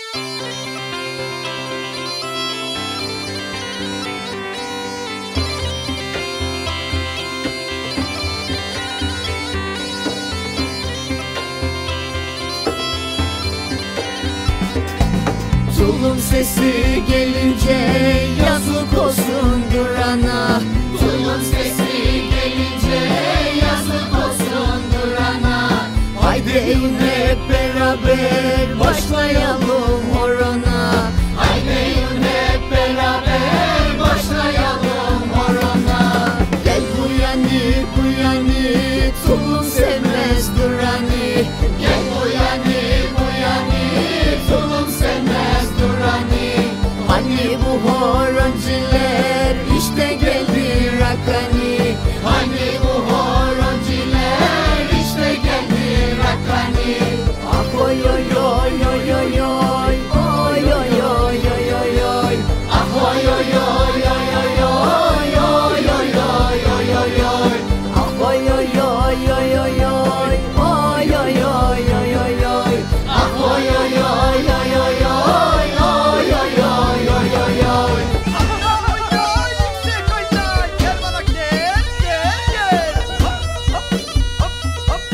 Tulum sesi gelince yazık olsun durana. Tulum sesi gelince yazık olsun durana. Haydi eğin hep beraber başlayalım horona. Haydi eğin hep beraber başlayalım horona. Gel bu yani bu yani tulum sevmez durani. Gel bu yani bu yani tulum sevmez durani. Hani bu horonciler işte geldi rakani. Hani bu horonciler işte geldi rakani. Ah oy oy oy oy oy oy oy oy oy oy oy oy. Ah oy oy oy oy oy oy oy oy oy oy oy oy. Ah oy oy oy oy oy oy oy oy oy oy oy oy. Ah oy oy oy oy oy oy oy oy oy oy oy oy. Gel bana gel gel. Hop hop hop hop.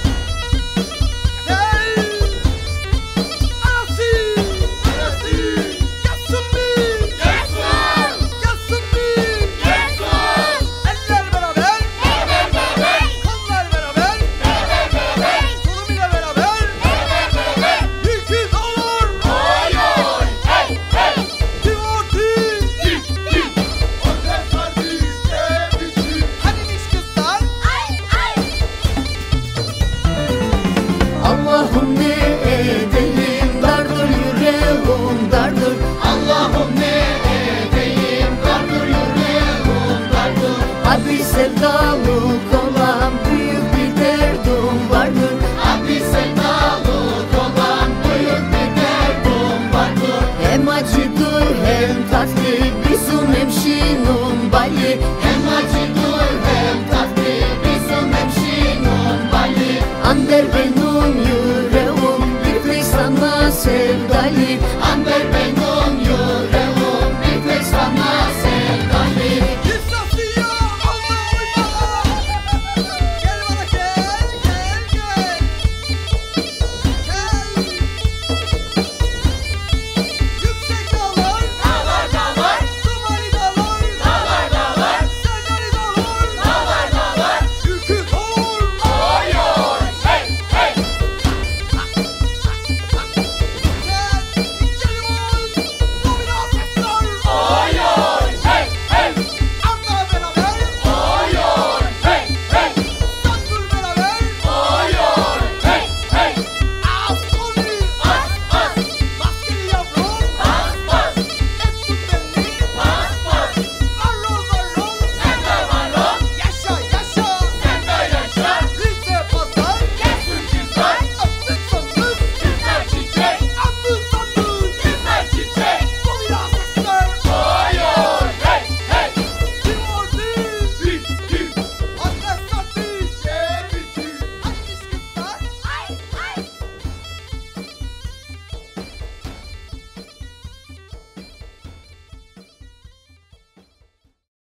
Gel. Arası. Arası. Yatsın bir. Yatsın. Yatsın bir. Yatsın. Eller beraber. Eller beraber. Kollar beraber. Eller beraber. Tulum ile beraber. Eller beraber. Yükü olur. Oy oy. Hey hey. Diyordu. Hanimiş kızlar? Ay ay. Allah'ım ne edeyim dardır yüreğim dardır. Allah'ım ne edeyim dardır yüreğim dardır. Abi sevdalık olan büyük bir derdim vardır. Abi sevdalık olan büyük bir derdim vardır. Hem acıdır hem tatlı bizim hemşinin bali. Hem acıdır hem tatlı bizim hemşinin bali. Ander benim yüreğim bir sana sevdalı.